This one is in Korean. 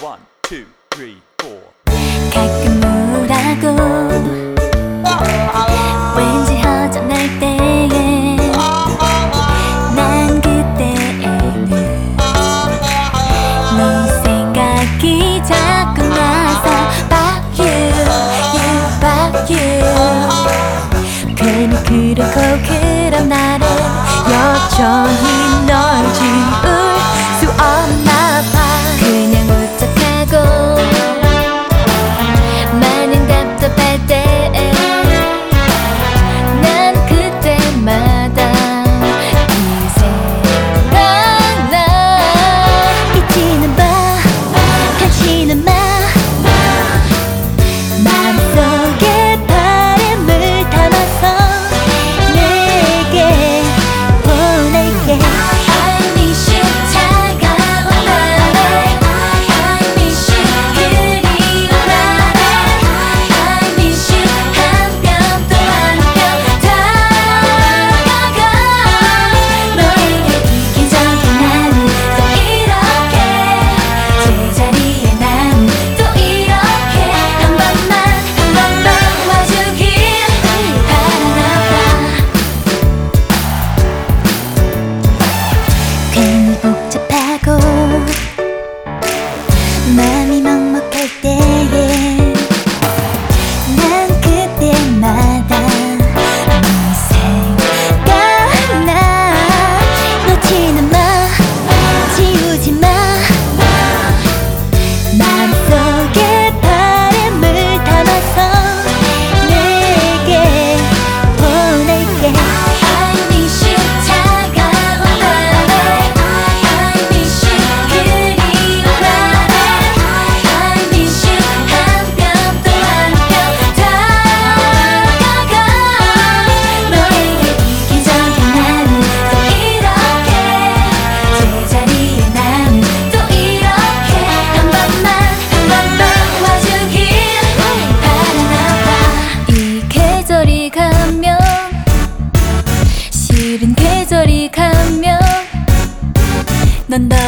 One, two, three, four. 가끔 우울하고 왠지 허전할 때에 난 그때에는 네 생각이 자꾸 나서 About you, 괜히 그렇고 그런 날은 여전히 널 지울 수 없나 봐. 그냥 우적하고 마냥 답답할 때 난 그때마다 네 생각나. 잊지는 마, 다시는 마. 마음속에 바람을 담아서 내게 보낼게. I miss you 차가운 말에 I miss you 그리운 말에 I miss you 한 뼘 또 한 뼘 다가가. 너에게 이기적인 나는 또 이렇게 제자리에 난 또 이렇게 한 번만 와주길 바라나 봐. 괜히 복잡하고 마음이 먹먹할 때에 난 그때마다 네 생각나. 놓지는 마, 지우지 마. 마음속에 바람을 담아서 내게 보낼게. I miss you 차가운 말에 I miss you 그리운 말에 I miss you 한 뼘 또 한 뼘 다가가. 너에게 이기적인 나는 또 이렇게 제자리에 나는 또 이렇게 한 번만 와주길 바라나 봐. 이 계절이 가면 싫은 계절이 가면 넌 더